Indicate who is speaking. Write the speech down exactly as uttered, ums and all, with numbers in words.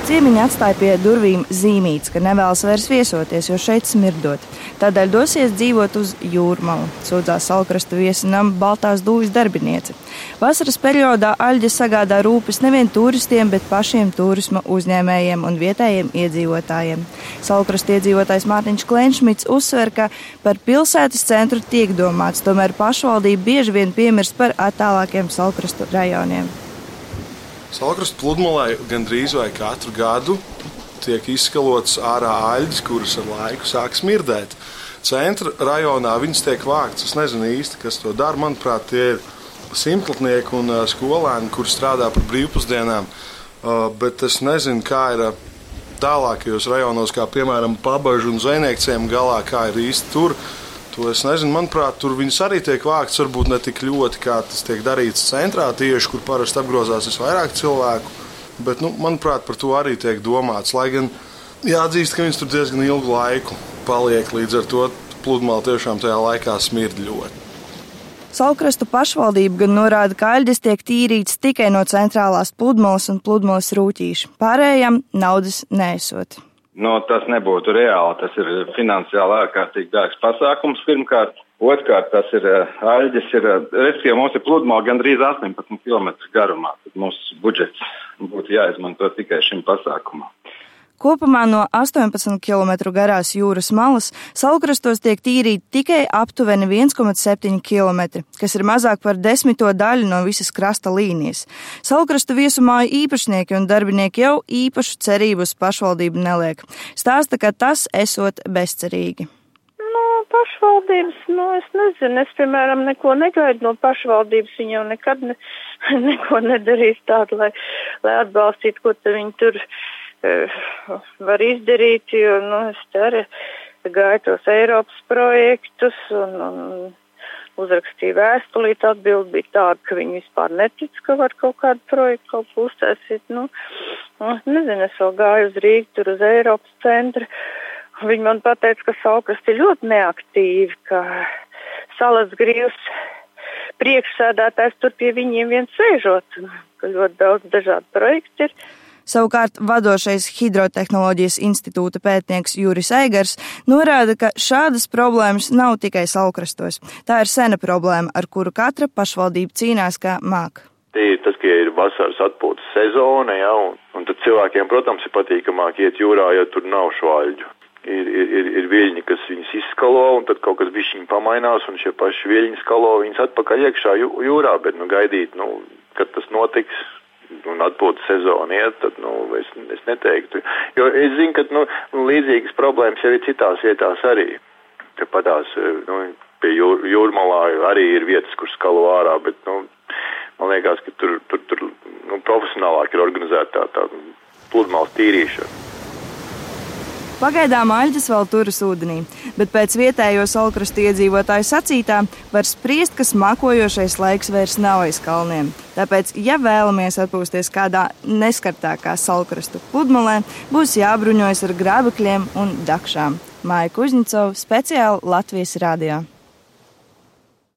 Speaker 1: ciemiņi atstāja pie durvīm zīmītes, ka nevēlas vairs viesoties, jo šeit smirdot. Tādēļ dosies dzīvot uz Jūrmalu, sūdzās Salkrastu viesinam Baltās dūjas darbiniece. Vasaras periodā aļģe sagādā rūpes nevien turistiem, bet pašiem turisma uzņēmējiem un vietējiem iedzīvotājiem. Salkrastu iedzīvotājs Mārtiņš Klenšmits uzsver, ka par pilsētas centru tiek domāts, tomēr pašvaldība bieži vien piemirst par attālākiem Salkrastu rajoniem.
Speaker 2: Salkrastu pludmalē gandrīz vai katru gadu tiek izskalotas ārā aļģes, kuras ar laiku sāk smirdēt. Centra rajonā viņas tiek vāktas. Es nezinu īsti, kas to dara. Manuprāt, tie ir simtlatnieki un skolēni, kuri strādā par brīvpusdienām. Bet es nezinu, kā ir tālākajos rajonos, kā piemēram Pabažu un Zvejniekciem galā, kā ir īsti tur. To es nezinu. Manuprāt, tur viņas arī tiek vāktas, varbūt ne tik ļoti, kā tas tiek darīts centrā tieši, kur parasti apgrozās visvairāk cilvēku. Bet, nu, manuprāt, par to arī tiek domāts. Lai gan jāatzīst, ka viņas tur diezgan ilgu laiku paliek, līdz ar to pludmale tiešām tajā laikā smird ļoti.
Speaker 1: Salkrastu pašvaldība gan norāda, ka aļģes tiek tīrītas tikai no centrālās pludmales un pludmales rūķīša. Pārējām naudas neesot.
Speaker 3: No, tas nebūtu reāli. Tas ir finansiāli ārkārtīgi dārgs pasākums pirmkārt. Otrkārt, tas ir aļģes, ir, respektīvi mums ir pludmale gandrīz astoņpadsmit kilometru garumā. Tad mūsu budžets būtu jāizmanto tikai šim pasākumam.
Speaker 1: Kopumā no astoņpadsmit kilometru garās jūras malas Salkrastos tiek tīrīti tikai aptuveni viens komats septiņi kilometri, kas ir mazāk par desmito daļu no visas krasta līnijas. Salkrastu viesumāju īpašnieki un darbinieki jau īpašu cerību uz pašvaldību neliek. Stāsta, ka tas esot bezcerīgi.
Speaker 4: No pašvaldības, nu es nezinu, es piemēram neko negaidu no pašvaldības, viņi jau nekad ne, neko nedarīs tādu, lai, lai atbalstītu, ko te viņi tur var izdarīt, jo, nu, es te arī gāju tos Eiropas projektus un, un uzrakstīju vēstulīt, atbildi bija tāda, ka viņi vispār netic, ka var kaut kādu projektu kaut ko uztaisīt, nu, nezinu, es vēl gāju uz Rīgu, tur uz Eiropas centru, viņi man pateica, ka Salkrasts ir ļoti neaktīvi, ka Salas Grīvs priekšsēdētājs tur pie viņiem viens sēžot, ka ļoti daudz dažādu projektu ir.
Speaker 1: Savukārt vadošais Hidrotehnoloģijas institūta pētnieks Juris Eigars norāda, ka šādas problēmas nav tikai Salkrastos. Tā ir sena problēma, ar kuru katra pašvaldība cīnās kā māk.
Speaker 5: Tie ir tas, ka ir vasaras atpūtas sezona, ja, un, un tad cilvēkiem, protams, ir patīkamāk iet jūrā, ja tur nav šo aļģu. Ir, ir, ir viļņi, kas viņas izskalo, un tad kaut kas bišķiņ pamainās, un šie paši viļņi skalo viņas atpakaļ iekšā jūrā, bet, nu, gaidīt, nu, kad tas notiks, un atpūtas sezona iet, tad, nu, es, es neteiktu. Jo es zinu, ka, nu, līdzīgas problēmas jau ir citās vietās arī. Tepatās, nu, pie jūr, jūrmalā arī ir vietas, kur skalo ārā, bet, nu, man liekas, ka tur, tur, tur nu, profesionālāk ir organizēta tā, tā pludmales tīrīšana.
Speaker 1: Pagaidām aļģes vēl turas ūdenī, bet pēc vietējo Salkrastu iedzīvotāju sacītā var spriest, ka smakojošais laiks vairs nav aiz kalniem. Tāpēc, ja vēlamies atpūsties kādā neskartākā Salkrastu pludmalē, būs jābruņojas ar grābekļiem un dakšām. Maija Kužņicova, speciāli Latvijas radio.